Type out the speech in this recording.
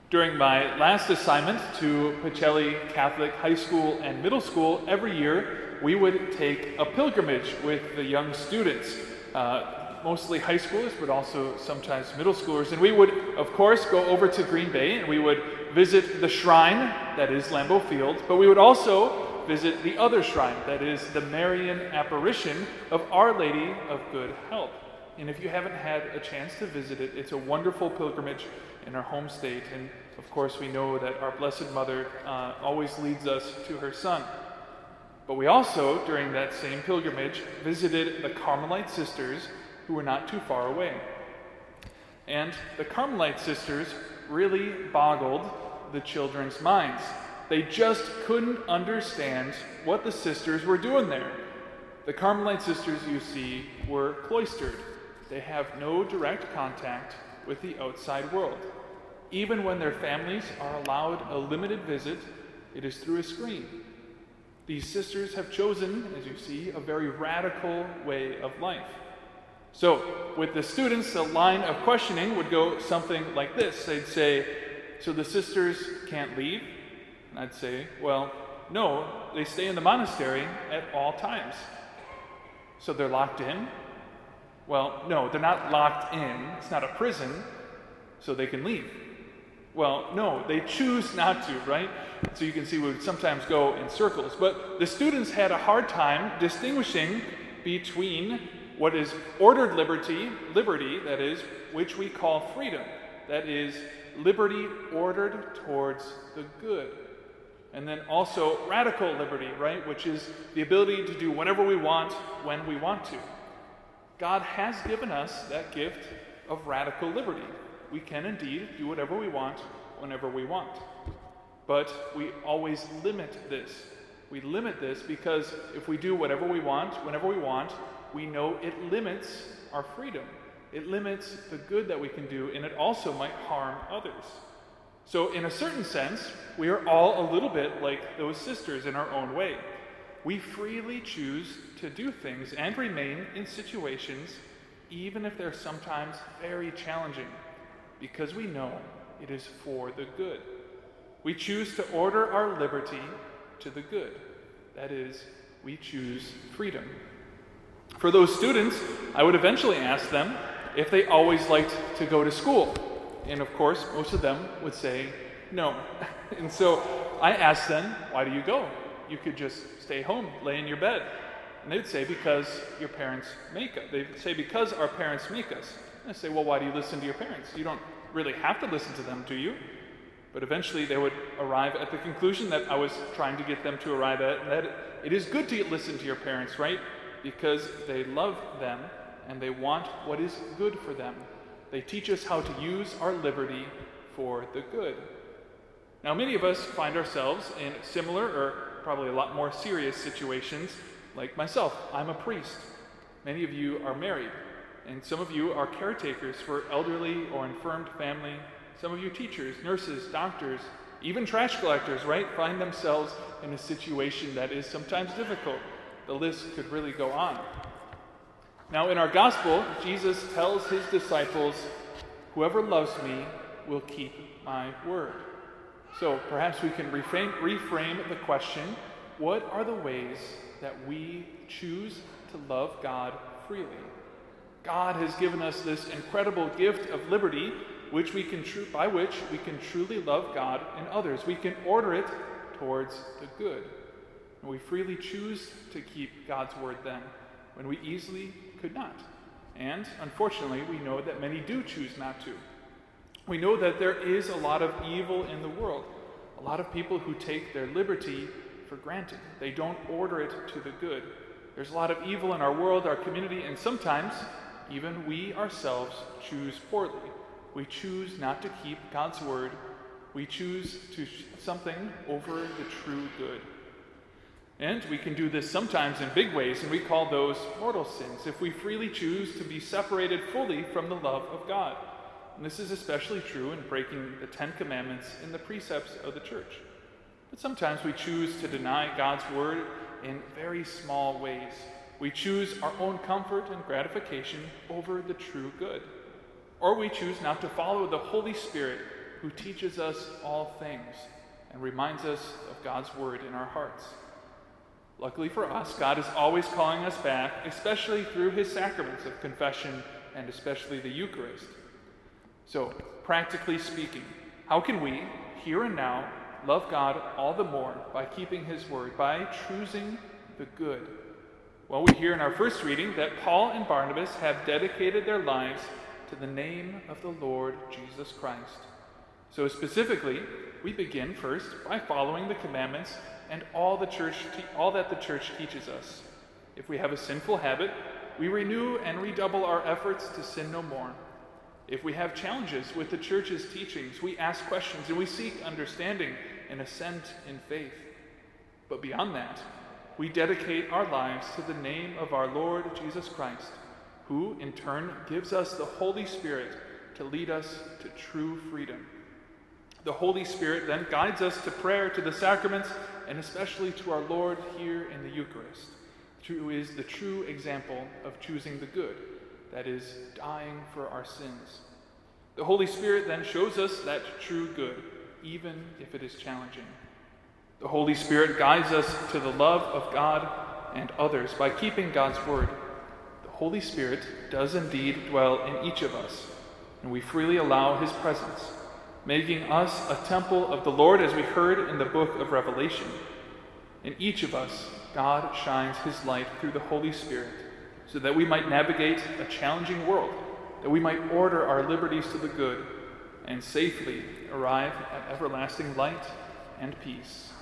During my last assignment to Pacelli Catholic High School and Middle School, every year we would take a pilgrimage with the young students, mostly high schoolers, but also sometimes middle schoolers. And we would, of course, go over to Green Bay and we would visit the shrine, that is Lambeau Field, but we would also visit the other shrine, that is the Marian apparition of Our Lady of Good Help. And if you haven't had a chance to visit it, it's a wonderful pilgrimage in our home state. And of course, we know that our Blessed Mother always leads us to her Son. But we also, during that same pilgrimage, visited the Carmelite sisters who were not too far away. And the Carmelite sisters really boggled the children's minds. They just couldn't understand what the sisters were doing there. The Carmelite sisters, you see, were cloistered. They have no direct contact with the outside world. Even when their families are allowed a limited visit, it is through a screen. These sisters have chosen, as you see, a very radical way of life. So, with the students, the line of questioning would go something like this. They'd say, "So the sisters can't leave?" And I'd say, "Well, no, they stay in the monastery at all times." "So they're locked in?" "Well, no, they're not locked in. It's not a prison, so they can leave." "Well, no, they choose not to," right? So you can see we would sometimes go in circles. But the students had a hard time distinguishing between what is ordered liberty, that is, which we call freedom. That is, liberty ordered towards the good. And then also radical liberty, right? Which is the ability to do whatever we want when we want to. God has given us that gift of radical liberty. We can indeed do whatever we want, whenever we want. But we always limit this. We limit this because if we do whatever we want, whenever we want, we know it limits our freedom. It limits the good that we can do, and it also might harm others. So in a certain sense, we are all a little bit like those sisters in our own way. We freely choose to do things and remain in situations, even if they're sometimes very challenging, because we know it is for the good. We choose to order our liberty to the good. That is, we choose freedom. For those students, I would eventually ask them if they always liked to go to school. And of course, most of them would say no. And so I asked them, "Why do you go? You could just stay home, lay in your bed." And they'd say, "Because your parents make us." They'd say, "Because our parents make us." And I say, "Well, why do you listen to your parents? You don't really have to listen to them, do you?" But eventually they would arrive at the conclusion that I was trying to get them to arrive at, and that it is good to listen to your parents, right? Because they love them and they want what is good for them. They teach us how to use our liberty for the good. Now, many of us find ourselves in similar or probably a lot more serious situations, like myself. I'm a priest. Many of you are married, and some of you are caretakers for elderly or infirmed family. Some of you teachers, nurses, doctors, even trash collectors, right, find themselves in a situation that is sometimes difficult. The list could really go on. Now, in our gospel, Jesus tells his disciples, "Whoever loves me will keep my word." So perhaps we can reframe the question, what are the ways that we choose to love God freely? God has given us this incredible gift of liberty, by which we can truly love God and others. We can order it towards the good. And we freely choose to keep God's word then, when we easily could not. And unfortunately, we know that many do choose not to. We know that there is a lot of evil in the world, a lot of people who take their liberty for granted. They don't order it to the good. There's a lot of evil in our world, our community, and sometimes even we ourselves choose poorly. We choose not to keep God's word. We choose something over the true good. And we can do this sometimes in big ways, and we call those mortal sins, if we freely choose to be separated fully from the love of God. And this is especially true in breaking the 10 Commandments and the precepts of the church. But sometimes we choose to deny God's word in very small ways. We choose our own comfort and gratification over the true good. Or we choose not to follow the Holy Spirit who teaches us all things and reminds us of God's word in our hearts. Luckily for us, God is always calling us back, especially through his sacraments of confession and especially the Eucharist. So, practically speaking, how can we, here and now, love God all the more by keeping his word, by choosing the good? Well, we hear in our first reading that Paul and Barnabas have dedicated their lives to the name of the Lord Jesus Christ. So specifically, we begin first by following the commandments and all that the church teaches us. If we have a sinful habit, we renew and redouble our efforts to sin no more. If we have challenges with the church's teachings, we ask questions and we seek understanding and assent in faith. But beyond that, we dedicate our lives to the name of our Lord Jesus Christ, who in turn gives us the Holy Spirit to lead us to true freedom. The Holy Spirit then guides us to prayer, to the sacraments, and especially to our Lord here in the Eucharist, who is the true example of choosing the good, that is, dying for our sins. The Holy Spirit then shows us that true good, even if it is challenging. The Holy Spirit guides us to the love of God and others by keeping God's word. The Holy Spirit does indeed dwell in each of us, and we freely allow his presence, making us a temple of the Lord, as we heard in the book of Revelation. In each of us, God shines his light through the Holy Spirit, so that we might navigate a challenging world, that we might order our liberties to the good, and safely arrive at everlasting light and peace.